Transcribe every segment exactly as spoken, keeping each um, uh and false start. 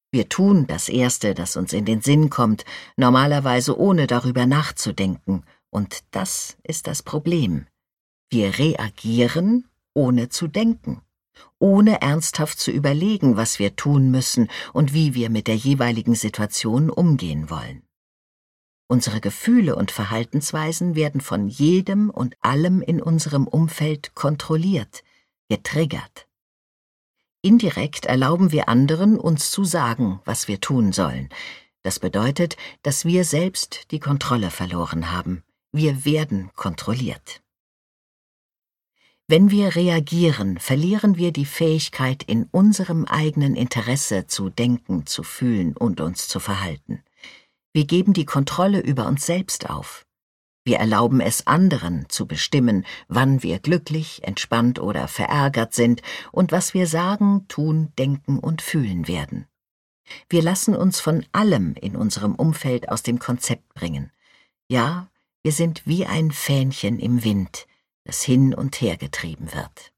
Wir tun das Erste, das uns in den Sinn kommt, normalerweise ohne darüber nachzudenken, und das ist das Problem. Wir reagieren, ohne zu denken, ohne ernsthaft zu überlegen, was wir tun müssen und wie wir mit der jeweiligen Situation umgehen wollen. Unsere Gefühle und Verhaltensweisen werden von jedem und allem in unserem Umfeld kontrolliert, getriggert. Indirekt erlauben wir anderen, uns zu sagen, was wir tun sollen. Das bedeutet, dass wir selbst die Kontrolle verloren haben. Wir werden kontrolliert. Wenn wir reagieren, verlieren wir die Fähigkeit, in unserem eigenen Interesse zu denken, zu fühlen und uns zu verhalten. Wir geben die Kontrolle über uns selbst auf. Wir erlauben es anderen zu bestimmen, wann wir glücklich, entspannt oder verärgert sind und was wir sagen, tun, denken und fühlen werden. Wir lassen uns von allem in unserem Umfeld aus dem Konzept bringen. Ja, wir sind wie ein Fähnchen im Wind, das hin und her getrieben wird.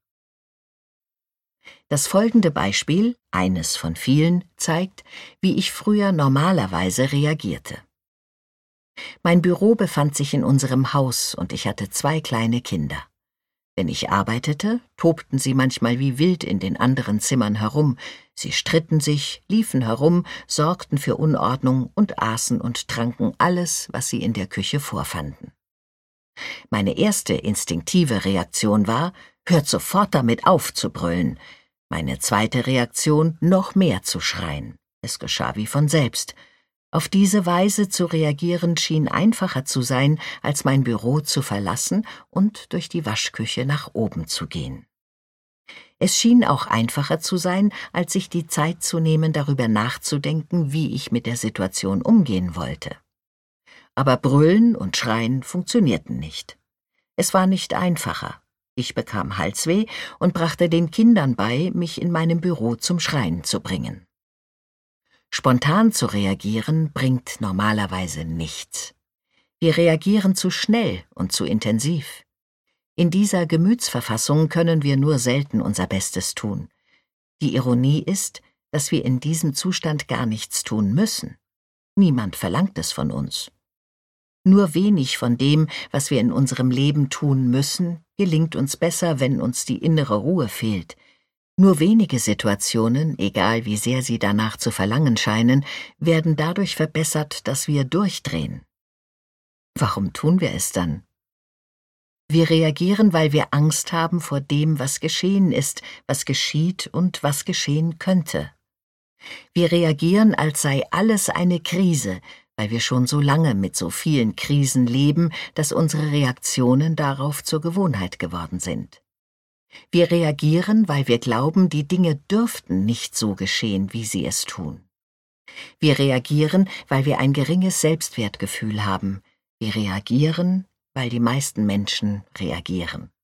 Das folgende Beispiel, eines von vielen, zeigt, wie ich früher normalerweise reagierte. Mein Büro befand sich in unserem Haus und ich hatte zwei kleine Kinder. Wenn ich arbeitete, tobten sie manchmal wie wild in den anderen Zimmern herum. Sie stritten sich, liefen herum, sorgten für Unordnung und aßen und tranken alles, was sie in der Küche vorfanden. Meine erste instinktive Reaktion war, hört sofort damit auf zu brüllen. Meine zweite Reaktion, noch mehr zu schreien. Es geschah wie von selbst. Auf diese Weise zu reagieren schien einfacher zu sein, als mein Büro zu verlassen und durch die Waschküche nach oben zu gehen. Es schien auch einfacher zu sein, als sich die Zeit zu nehmen, darüber nachzudenken, wie ich mit der Situation umgehen wollte. Aber Brüllen und Schreien funktionierten nicht. Es war nicht einfacher. Ich bekam Halsweh und brachte den Kindern bei, mich in meinem Büro zum Schreien zu bringen. Spontan zu reagieren bringt normalerweise nichts. Wir reagieren zu schnell und zu intensiv. In dieser Gemütsverfassung können wir nur selten unser Bestes tun. Die Ironie ist, dass wir in diesem Zustand gar nichts tun müssen. Niemand verlangt es von uns. Nur wenig von dem, was wir in unserem Leben tun müssen, gelingt uns besser, wenn uns die innere Ruhe fehlt. Nur wenige Situationen, egal wie sehr sie danach zu verlangen scheinen, werden dadurch verbessert, dass wir durchdrehen. Warum tun wir es dann? Wir reagieren, weil wir Angst haben vor dem, was geschehen ist, was geschieht und was geschehen könnte. Wir reagieren, als sei alles eine Krise, weil wir schon so lange mit so vielen Krisen leben, dass unsere Reaktionen darauf zur Gewohnheit geworden sind. Wir reagieren, weil wir glauben, die Dinge dürften nicht so geschehen, wie sie es tun. Wir reagieren, weil wir ein geringes Selbstwertgefühl haben. Wir reagieren, weil die meisten Menschen reagieren.